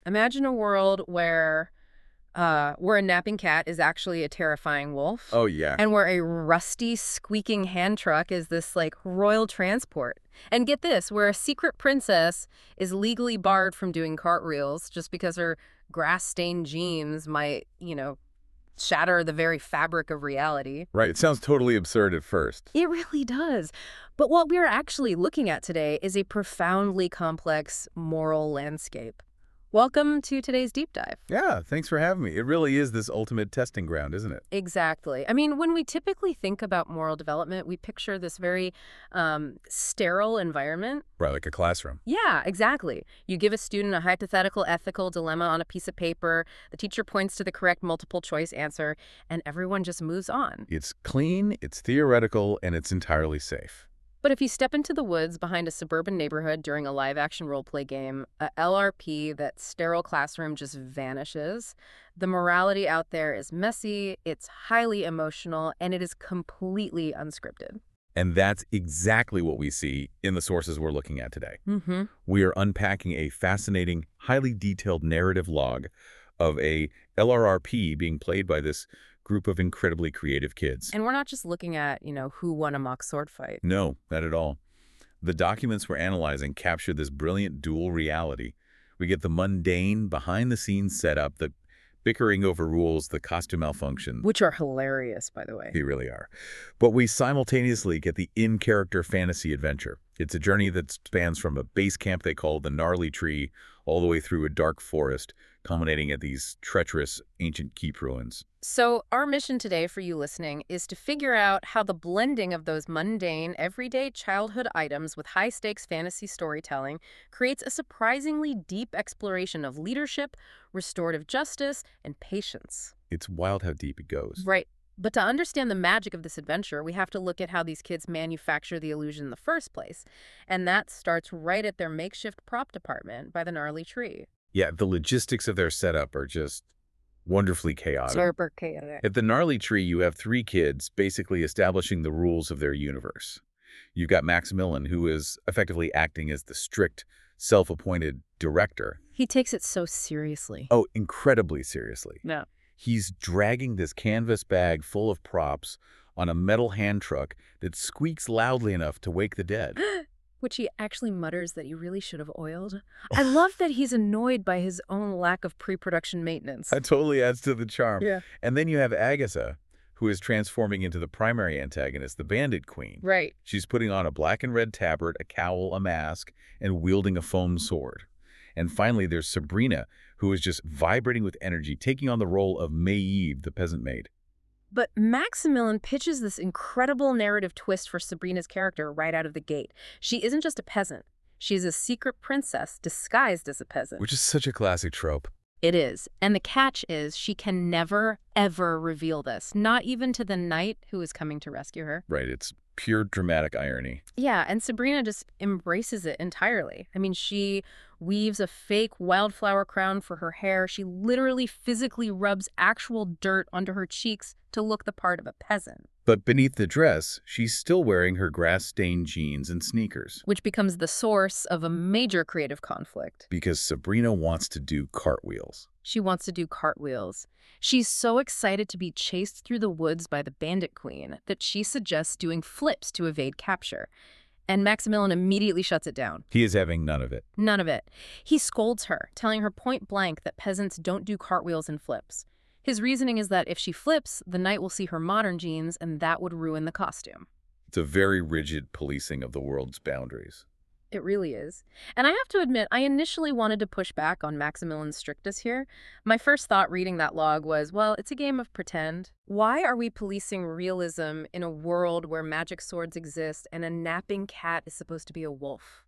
Imagine a world where a napping cat is actually a terrifying wolf, Oh, yeah. and where a rusty, squeaking hand truck is this, like, royal transport. And get this, where a secret princess is legally barred from doing cartwheels just because her grass-stained jeans might, shatter the very fabric of reality. Right. It sounds totally absurd at first. It really does. But what we're actually looking at today is a profoundly complex moral landscape. Welcome to today's deep dive. Yeah, thanks for having me. It really is this ultimate testing ground, isn't it? Exactly. I mean, when we typically think about moral development, we picture this very sterile environment. Right, like a classroom. Yeah, exactly. You give a student a hypothetical ethical dilemma on a piece of paper, the teacher points to the correct multiple choice answer, and everyone just moves on. It's clean, it's theoretical, and it's entirely safe. But if you step into the woods behind a suburban neighborhood during a live-action role-play game, a LRP, that sterile classroom, just vanishes. The morality out there is messy, it's highly emotional, and it is completely unscripted. And that's exactly what we see in the sources we're looking at today. Mm-hmm. We are unpacking a fascinating, highly detailed narrative log of a LRRP being played by this group of incredibly creative kids. And we're not just looking at, who won a mock sword fight. No, not at all. The documents we're analyzing capture this brilliant dual reality. We get the mundane, behind-the-scenes setup, the bickering over rules, the costume malfunction. Which are hilarious, by the way. They really are. But we simultaneously get the in-character fantasy adventure. It's a journey that spans from a base camp they call the Gnarly Tree all the way through a dark forest, culminating at these treacherous ancient keep ruins. So our mission today for you listening is to figure out how the blending of those mundane, everyday childhood items with high-stakes fantasy storytelling creates a surprisingly deep exploration of leadership, restorative justice, and patience. It's wild how deep it goes. Right. But to understand the magic of this adventure, we have to look at how these kids manufacture the illusion in the first place. And that starts right at their makeshift prop department by the Gnarly Tree. Yeah, the logistics of their setup are just wonderfully chaotic. Super chaotic. At the Gnarly Tree, you have three kids basically establishing the rules of their universe. You've got Maximilian, who is effectively acting as the strict, self-appointed director. He takes it so seriously. Oh, incredibly seriously. No. He's dragging this canvas bag full of props on a metal hand truck that squeaks loudly enough to wake the dead. Which he actually mutters that he really should have oiled. I love that he's annoyed by his own lack of pre-production maintenance. That totally adds to the charm. Yeah. And then you have Agatha, who is transforming into the primary antagonist, the Bandit Queen. Right. She's putting on a black and red tabard, a cowl, a mask, and wielding a foam sword. And finally, there's Sabrina, who is just vibrating with energy, taking on the role of Maeve, the peasant maid. But Maximilian pitches this incredible narrative twist for Sabrina's character right out of the gate. She isn't just a peasant. She's a secret princess disguised as a peasant. Which is such a classic trope. It is. And the catch is she can never, ever reveal this, not even to the knight who is coming to rescue her. Right, it's pure dramatic irony. Yeah, and Sabrina just embraces it entirely. I mean, she weaves a fake wildflower crown for her hair. She literally physically rubs actual dirt onto her cheeks to look the part of a peasant. But beneath the dress, she's still wearing her grass-stained jeans and sneakers. Which becomes the source of a major creative conflict. Because Sabrina wants to do cartwheels. She wants to do cartwheels. She's so excited to be chased through the woods by the Bandit Queen that she suggests doing flips to evade capture. And Maximilian immediately shuts it down. He is having none of it. None of it. He scolds her, telling her point blank that peasants don't do cartwheels and flips. His reasoning is that if she flips, the knight will see her modern jeans, and that would ruin the costume. It's a very rigid policing of the world's boundaries. It really is. And I have to admit, I initially wanted to push back on Maximilian's strictness here. My first thought reading that log was, well, it's a game of pretend. Why are we policing realism in a world where magic swords exist and a napping cat is supposed to be a wolf?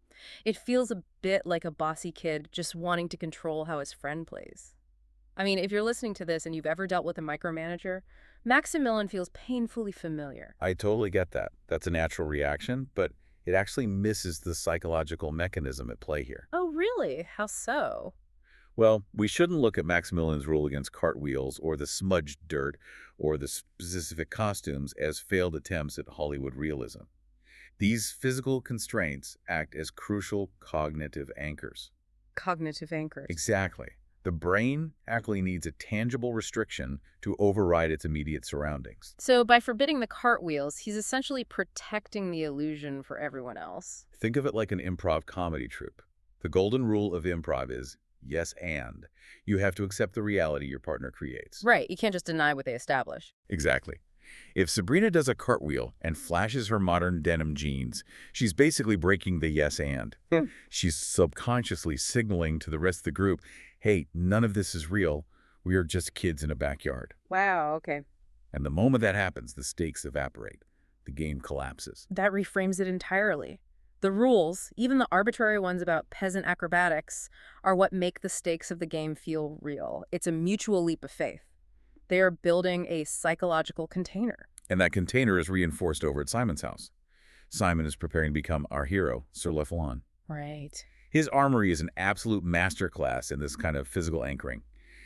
It feels a bit like a bossy kid just wanting to control how his friend plays. I mean, if you're listening to this and you've ever dealt with a micromanager, Maximilian feels painfully familiar. I totally get that. That's a natural reaction, but it actually misses the psychological mechanism at play here. Oh, really? How so? Well, we shouldn't look at Maximilian's rule against cartwheels or the smudged dirt or the specific costumes as failed attempts at Hollywood realism. These physical constraints act as crucial cognitive anchors. cognitive anchors. Exactly. The brain actually needs a tangible restriction to override its immediate surroundings. So by forbidding the cartwheels, he's essentially protecting the illusion for everyone else. Think of it like an improv comedy troupe. The golden rule of improv is yes and. You have to accept the reality your partner creates. Right, you can't just deny what they establish. Exactly. If Sabrina does a cartwheel and flashes her modern denim jeans, she's basically breaking the yes and. She's subconsciously signaling to the rest of the group, hey, none of this is real. We are just kids in a backyard. Wow, okay. And the moment that happens, the stakes evaporate. The game collapses. That reframes it entirely. The rules, even the arbitrary ones about peasant acrobatics, are what make the stakes of the game feel real. It's a mutual leap of faith. They are building a psychological container. And that container is reinforced over at Simon's house. Simon is preparing to become our hero, Sir Leflon. Right. His armory is an absolute masterclass in this kind of physical anchoring.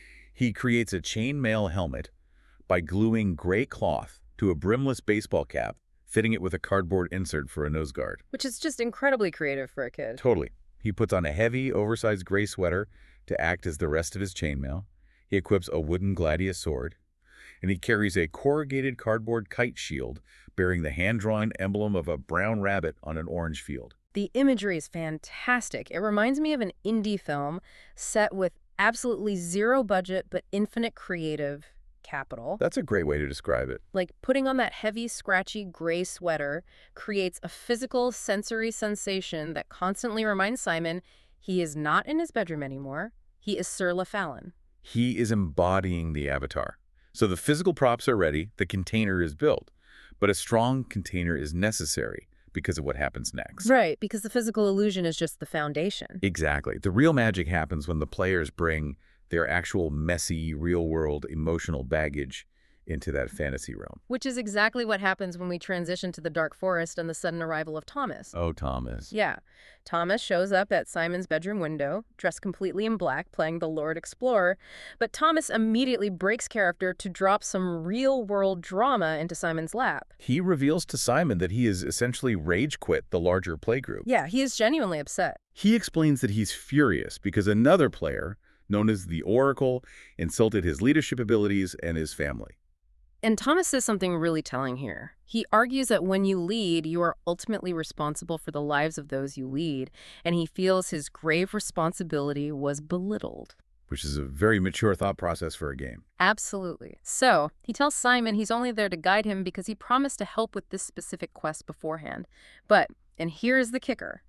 He creates a chainmail helmet by gluing gray cloth to a brimless baseball cap, fitting it with a cardboard insert for a nose guard. Which is just incredibly creative for a kid. Totally. He puts on a heavy, oversized gray sweater to act as the rest of his chainmail. He equips a wooden gladius sword, and he carries a corrugated cardboard kite shield bearing the hand-drawn emblem of a brown rabbit on an orange field. The imagery is fantastic. It reminds me of an indie film set with absolutely zero budget but infinite creative capital. That's a great way to describe it. Like putting on that heavy, scratchy gray sweater creates a physical sensory sensation that constantly reminds Simon he is not in his bedroom anymore. He is Sir Lefalon. He is embodying the avatar. So the physical props are ready, the container is built, but a strong container is necessary because of what happens next. Right, because the physical illusion is just the foundation. Exactly. The real magic happens when the players bring their actual messy, real-world emotional baggage into that fantasy realm. Which is exactly what happens when we transition to the Dark Forest and the sudden arrival of Thomas. Oh, Thomas. Yeah. Thomas shows up at Simon's bedroom window, dressed completely in black, playing the Lord Explorer, but Thomas immediately breaks character to drop some real-world drama into Simon's lap. He reveals to Simon that he has essentially rage quit the larger playgroup. Yeah, he is genuinely upset. He explains that he's furious because another player, known as the Oracle, insulted his leadership abilities and his family. And Thomas says something really telling here. He argues that when you lead, you are ultimately responsible for the lives of those you lead, and he feels his grave responsibility was belittled. Which is a very mature thought process for a game. Absolutely. So, he tells Simon he's only there to guide him because he promised to help with this specific quest beforehand. But, and here's the kicker,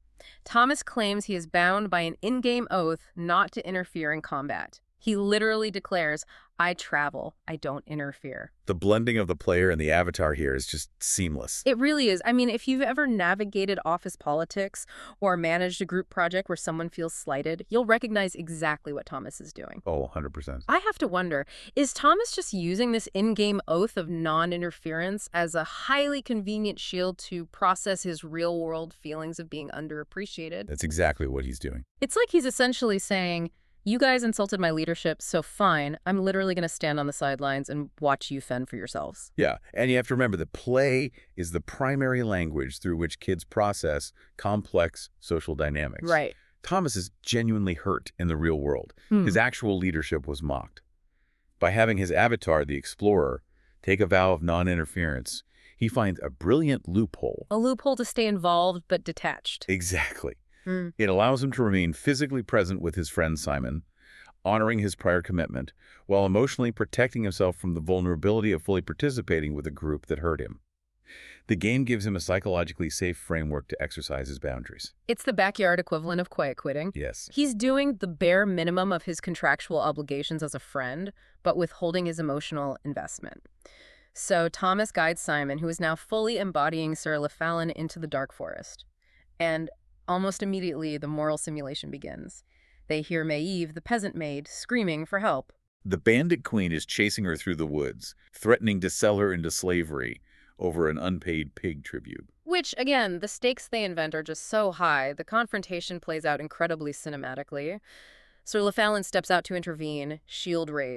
Thomas claims he is bound by an in-game oath not to interfere in combat. He literally declares, I travel, I don't interfere. The blending of the player and the avatar here is just seamless. It really is. I mean, if you've ever navigated office politics or managed a group project where someone feels slighted, you'll recognize exactly what Thomas is doing. Oh, 100%. I have to wonder, is Thomas just using this in-game oath of non-interference as a highly convenient shield to process his real-world feelings of being underappreciated? That's exactly what he's doing. It's like he's essentially saying, you guys insulted my leadership, so fine, I'm literally going to stand on the sidelines and watch you fend for yourselves. Yeah, and you have to remember that play is the primary language through which kids process complex social dynamics. Right. Thomas is genuinely hurt in the real world. Hmm. His actual leadership was mocked. By having his avatar, the Explorer, take a vow of non-interference, he finds a brilliant loophole. A loophole to stay involved but detached. Exactly. It allows him to remain physically present with his friend Simon, honoring his prior commitment, while emotionally protecting himself from the vulnerability of fully participating with a group that hurt him. The game gives him a psychologically safe framework to exercise his boundaries. It's the backyard equivalent of quiet quitting. Yes. He's doing the bare minimum of his contractual obligations as a friend, but withholding his emotional investment. So Thomas guides Simon, who is now fully embodying Sir Lefalon, into the Dark Forest. And almost immediately, the moral simulation begins. They hear Maeve, the peasant maid, screaming for help. The bandit queen is chasing her through the woods, threatening to sell her into slavery over an unpaid pig tribute. Which, again, the stakes they invent are just so high, the confrontation plays out incredibly cinematically. Sir Lefalon steps out to intervene, shield raised.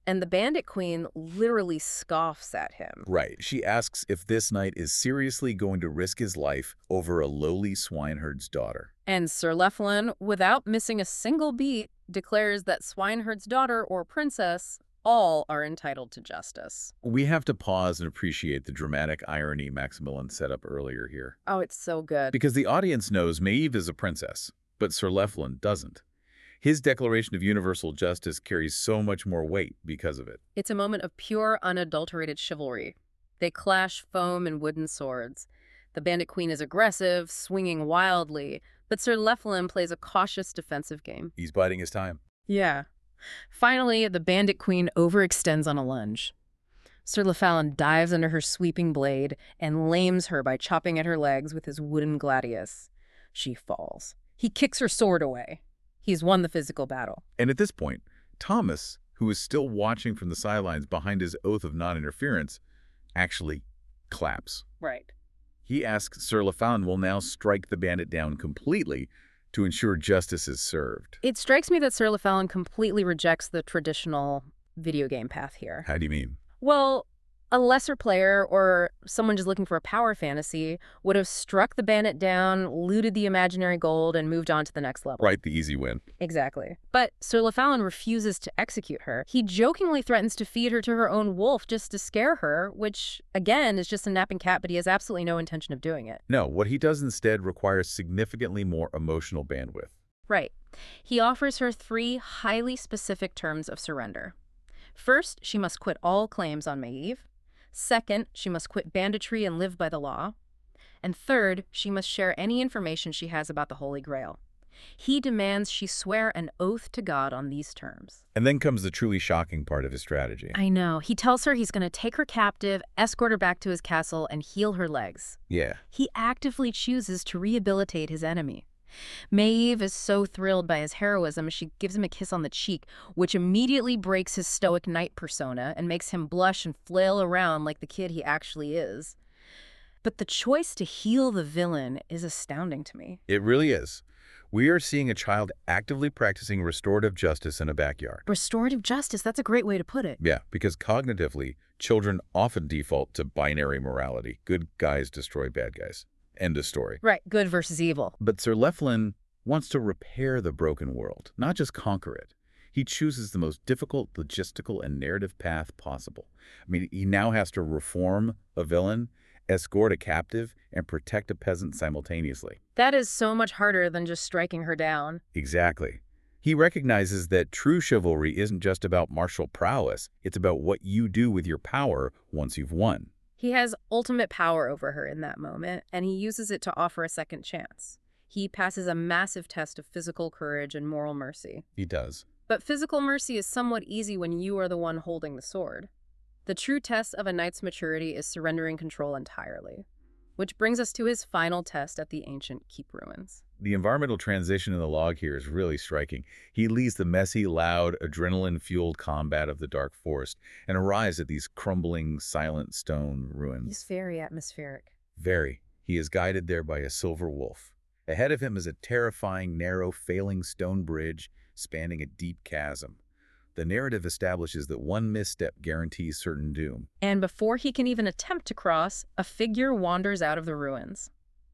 And the Bandit Queen literally scoffs at him. Right. She asks if this knight is seriously going to risk his life over a lowly swineherd's daughter. And Sir Leffelin, without missing a single beat, declares that swineherd's daughter or princess all are entitled to justice. We have to pause and appreciate the dramatic irony Maximilian set up earlier here. Oh, it's so good. Because the audience knows Maeve is a princess, but Sir Leffelin doesn't. His declaration of universal justice carries so much more weight because of it. It's a moment of pure, unadulterated chivalry. They clash foam and wooden swords. The Bandit Queen is aggressive, swinging wildly, but Sir Leffelin plays a cautious defensive game. He's biding his time. Yeah. Finally, the Bandit Queen overextends on a lunge. Sir Leffelin dives under her sweeping blade and lames her by chopping at her legs with his wooden gladius. She falls. He kicks her sword away. He's won the physical battle. And at this point, Thomas, who is still watching from the sidelines behind his oath of non-interference, actually claps. Right. He asks Sir Leffelin will now strike the bandit down completely to ensure justice is served. It strikes me that Sir Leffelin completely rejects the traditional video game path here. How do you mean? Well, a lesser player or someone just looking for a power fantasy would have struck the bandit down, looted the imaginary gold, and moved on to the next level. Right, the easy win. Exactly. But Sir Leffelin refuses to execute her. He jokingly threatens to feed her to her own wolf just to scare her, which, again, is just a napping cat, but he has absolutely no intention of doing it. No, what he does instead requires significantly more emotional bandwidth. Right. He offers her 3 highly specific terms of surrender. First, she must quit all claims on Maeve. Second, she must quit banditry and live by the law. And third, she must share any information she has about the Holy Grail. He demands she swear an oath to God on these terms. And then comes the truly shocking part of his strategy. I know. He tells her he's going to take her captive, escort her back to his castle, and heal her legs. Yeah. He actively chooses to rehabilitate his enemy. Maeve is so thrilled by his heroism, she gives him a kiss on the cheek, which immediately breaks his stoic knight persona and makes him blush and flail around like the kid he actually is. But the choice to heal the villain is astounding to me. It really is. We are seeing a child actively practicing restorative justice in a backyard. Restorative justice, that's a great way to put it. Yeah, because cognitively, children often default to binary morality. Good guys destroy bad guys. End of story. Right, good versus evil. But Sir Leffelin wants to repair the broken world, not just conquer it. He chooses the most difficult logistical and narrative path possible. I mean, he now has to reform a villain, escort a captive, and protect a peasant simultaneously. That is so much harder than just striking her down. Exactly. He recognizes that true chivalry isn't just about martial prowess. It's about what you do with your power once you've won. He has ultimate power over her in that moment, and he uses it to offer a second chance. He passes a massive test of physical courage and moral mercy. He does. But physical mercy is somewhat easy when you are the one holding the sword. The true test of a knight's maturity is surrendering control entirely. Which brings us to his final test at the ancient keep ruins. The environmental transition in the log here is really striking. He leaves the messy, loud, adrenaline-fueled combat of the dark forest and arrives at these crumbling, silent stone ruins. He's very atmospheric. Very. He is guided there by a silver wolf. Ahead of him is a terrifying, narrow, failing stone bridge spanning a deep chasm. The narrative establishes that one misstep guarantees certain doom. And before he can even attempt to cross, a figure wanders out of the ruins.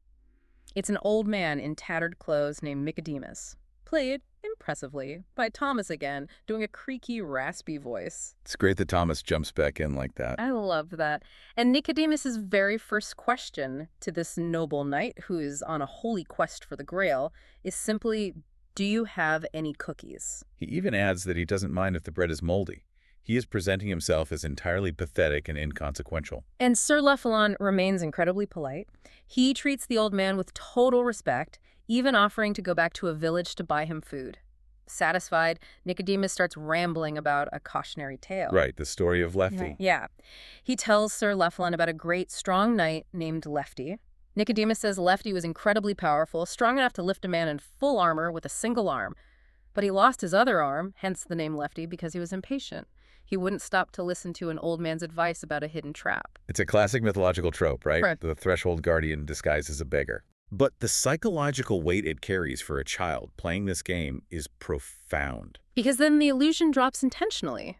It's an old man in tattered clothes named Nicodemus, played, impressively, by Thomas again, doing a creaky, raspy voice. It's great that Thomas jumps back in like that. I love that. And Nicodemus's very first question to this noble knight, who is on a holy quest for the Grail, is simply, do you have any cookies? He even adds that he doesn't mind if the bread is moldy. He is presenting himself as entirely pathetic and inconsequential. And Sir Leffelin remains incredibly polite. He treats the old man with total respect, even offering to go back to a village to buy him food. Satisfied, Nicodemus starts rambling about a cautionary tale. Right, the story of Lefty. Yeah. He tells Sir Leffelin about a great, strong knight named Lefty. Nicodemus says Lefty was incredibly powerful, strong enough to lift a man in full armor with a single arm. But he lost his other arm, hence the name Lefty, because he was impatient. He wouldn't stop to listen to an old man's advice about a hidden trap. It's a classic mythological trope, right? Right. The threshold guardian disguised as a beggar. But the psychological weight it carries for a child playing this game is profound. Because then the illusion drops intentionally.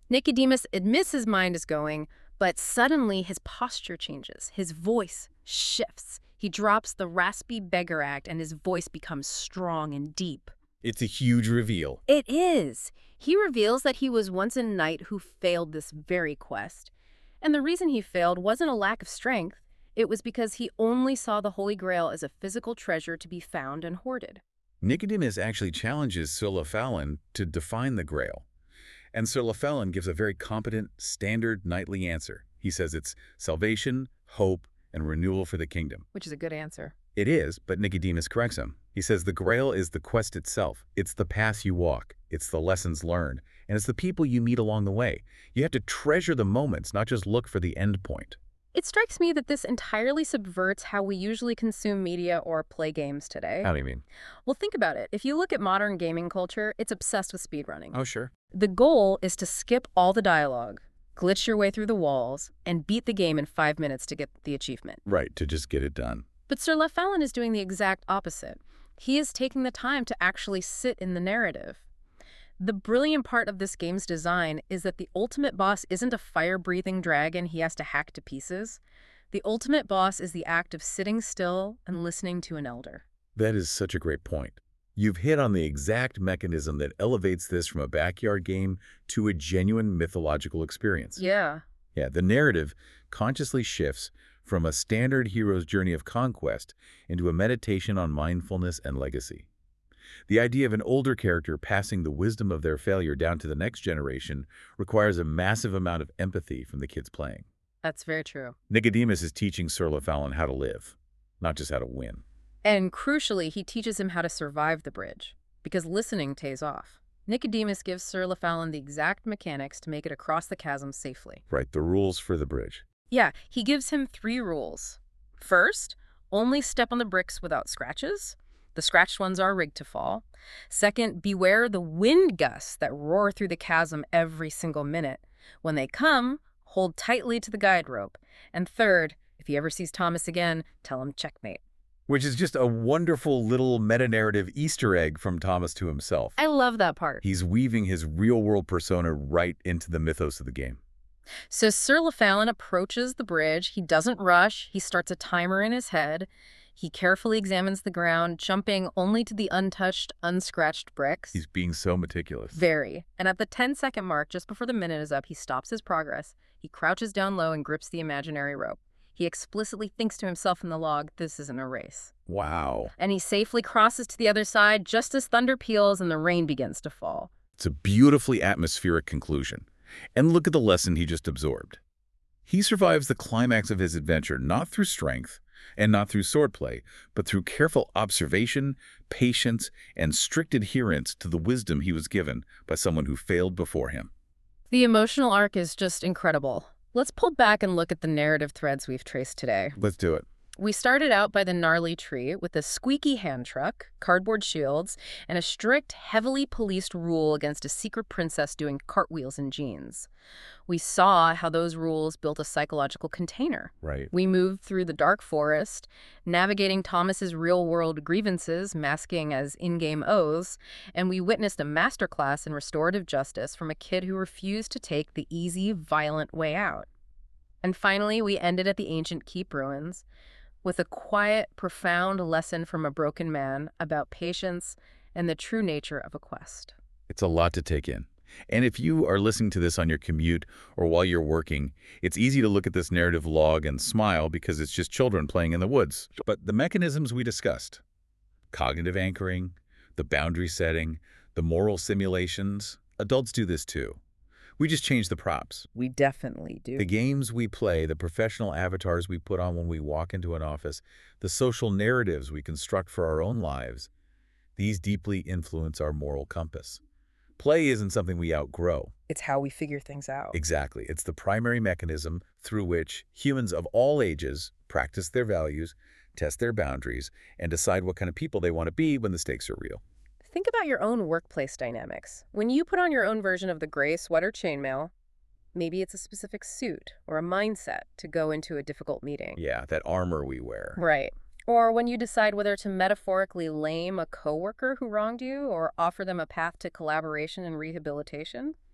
Nicodemus admits his mind is going, but suddenly his posture changes. His voice shifts. He drops the raspy beggar act and his voice becomes strong and deep. It's a huge reveal. It is. He reveals that he was once a knight who failed this very quest. And the reason he failed wasn't a lack of strength. It was because he only saw the Holy Grail as a physical treasure to be found and hoarded. Nicodemus actually challenges Sir Lafalin to define the Grail. And Sir Lafalin gives a very competent, standard knightly answer. He says it's salvation, hope, and renewal for the kingdom. Which is a good answer. It is, but Nicodemus corrects him. He says the Grail is the quest itself. It's the path you walk. It's the lessons learned. And it's the people you meet along the way. You have to treasure the moments, not just look for the end point. It strikes me that this entirely subverts how we usually consume media or play games today. How do you mean? Well, think about it. If you look at modern gaming culture, it's obsessed with speedrunning. Oh, sure. The goal is to skip all the dialogue, glitch your way through the walls, and beat the game in 5 minutes to get the achievement. Right, to just get it done. But Sir Lafalin is doing the exact opposite. He is taking the time to actually sit in the narrative. The brilliant part of this game's design is that the ultimate boss isn't a fire-breathing dragon he has to hack to pieces. The ultimate boss is the act of sitting still and listening to an elder. That is such a great point. You've hit on the exact mechanism that elevates this from a backyard game to a genuine mythological experience. Yeah. Yeah, the narrative consciously shifts from a standard hero's journey of conquest into a meditation on mindfulness and legacy. The idea of an older character passing the wisdom of their failure down to the next generation requires a massive amount of empathy from the kids playing. That's very true. Nicodemus is teaching Sir Lafalin how to live, not just how to win. And crucially, he teaches him how to survive the bridge, because listening pays off. Nicodemus gives Sir Lafalin the exact mechanics to make it across the chasm safely. Right, the rules for the bridge. Yeah, he gives him 3 rules. First, only step on the bricks without scratches. The scratched ones are rigged to fall. Second, beware the wind gusts that roar through the chasm every single minute. When they come, hold tightly to the guide rope. And third, if he ever sees Thomas again, tell him checkmate. Which is just a wonderful little meta-narrative Easter egg from Thomas to himself. I love that part. He's weaving his real-world persona right into the mythos of the game. So Sir Lafalin approaches the bridge. He doesn't rush. He starts a timer in his head. He carefully examines the ground, jumping only to the untouched, unscratched bricks. He's being so meticulous. Very. And at the 10-second mark, just before the minute is up, he stops his progress. He crouches down low and grips the imaginary rope. He explicitly thinks to himself in the log, this isn't a race. Wow. And he safely crosses to the other side just as thunder peals and the rain begins to fall. It's a beautifully atmospheric conclusion. And look at the lesson he just absorbed. He survives the climax of his adventure not through strength and not through swordplay, but through careful observation, patience, and strict adherence to the wisdom he was given by someone who failed before him. The emotional arc is just incredible. Let's pull back and look at the narrative threads we've traced today. Let's do it. We started out by the gnarly tree with a squeaky hand truck, cardboard shields, and a strict, heavily policed rule against a secret princess doing cartwheels in jeans. We saw how those rules built a psychological container. Right. We moved through the dark forest, navigating Thomas's real-world grievances masking as in-game oaths, and we witnessed a masterclass in restorative justice from a kid who refused to take the easy, violent way out. And finally, we ended at the ancient keep ruins, with a quiet, profound lesson from a broken man about patience and the true nature of a quest. It's a lot to take in. And if you are listening to this on your commute or while you're working, it's easy to look at this narrative log and smile because it's just children playing in the woods. But the mechanisms we discussed, cognitive anchoring, the boundary setting, the moral simulations, adults do this too. We just change the props. We definitely do. The games we play, the professional avatars we put on when we walk into an office, the social narratives we construct for our own lives, these deeply influence our moral compass. Play isn't something we outgrow. It's how we figure things out. Exactly. It's the primary mechanism through which humans of all ages practice their values, test their boundaries, and decide what kind of people they want to be when the stakes are real. Think about your own workplace dynamics. When you put on your own version of the gray sweater chainmail, maybe it's a specific suit or a mindset to go into a difficult meeting. Yeah, that armor we wear. Right. Or when you decide whether to metaphorically lame a coworker who wronged you or offer them a path to collaboration and rehabilitation.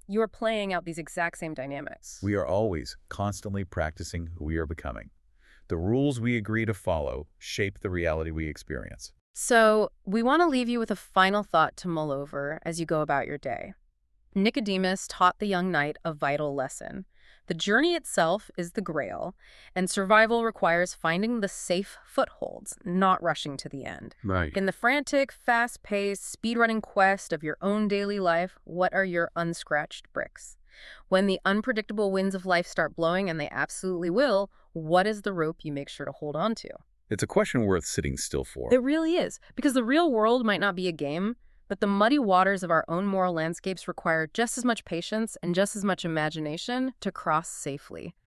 You're playing out these exact same dynamics. We are always constantly practicing who we are becoming. The rules we agree to follow shape the reality we experience. So, we want to leave you with a final thought to mull over as you go about your day. Nicodemus taught the young knight a vital lesson. The journey itself is the grail, and survival requires finding the safe footholds, not rushing to the end. Right. In the frantic, fast-paced, speed-running quest of your own daily life, what are your unscratched bricks? When the unpredictable winds of life start blowing, and they absolutely will, what is the rope you make sure to hold on to? It's a question worth sitting still for. It really is, because the real world might not be a game, but the muddy waters of our own moral landscapes require just as much patience and just as much imagination to cross safely.